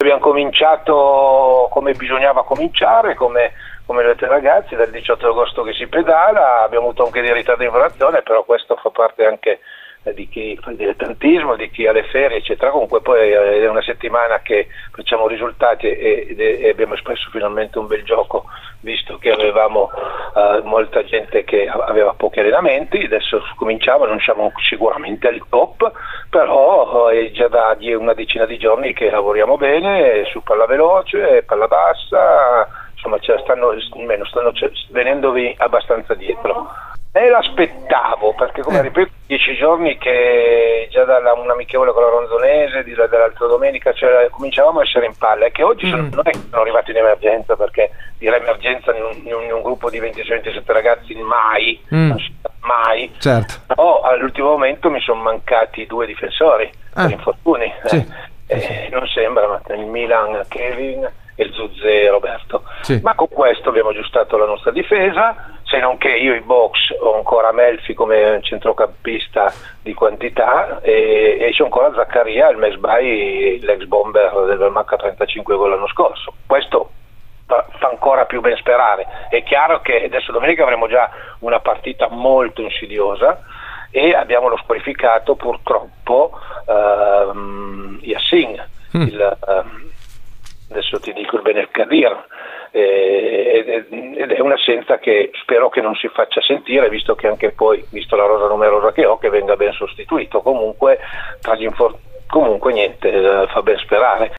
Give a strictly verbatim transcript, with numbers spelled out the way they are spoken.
abbiamo cominciato come bisognava cominciare, come, come le ragazzi, dal diciotto agosto che si pedala, abbiamo avuto anche dei ritardi in operazione, però questo fa parte anche di chi fa il dilettantismo, di chi ha le ferie eccetera. Comunque poi è una settimana che facciamo risultati e, e abbiamo espresso finalmente un bel gioco, visto che avevamo uh, molta gente che aveva pochi allenamenti. Adesso cominciamo, non siamo sicuramente al top, però uh, è già da una decina di giorni che lavoriamo bene su palla veloce, palla bassa, insomma ce la stanno, almeno stanno venendovi abbastanza dietro. E l'aspettavo, perché come eh. ripeto, dieci giorni che già da un amichevole con la Ronzonese, di, dall'altra domenica, cioè, cominciavamo a essere in palla, e che oggi mm. sono, non è che sono arrivati in emergenza, perché dire emergenza in un, in un, in un gruppo di ventisei ventisette ragazzi mai, mm. mai, certo. Però all'ultimo momento mi sono mancati due difensori ah. per infortuni, sì. eh, eh, non sembra, ma il Milan Kevin e il Zuzze Roberto, sì. Ma con questo abbiamo aggiustato la nostra difesa, se non che io in box ho ancora Melfi come centrocampista di quantità e, e c'è ancora Zaccaria, il Mesbai, l'ex bomber del Macca trentacinque gol l'anno scorso. Questo fa, fa ancora più ben sperare. È chiaro che adesso domenica avremo già una partita molto insidiosa e abbiamo lo squalificato purtroppo uh, Yassin, mm. il uh, adesso ti dico il Benelkadir, eh, ed è un'assenza che spero che non si faccia sentire, visto che anche poi, visto la rosa numerosa che ho, che venga ben sostituito. Comunque tra gli infor- comunque niente, eh, fa ben sperare.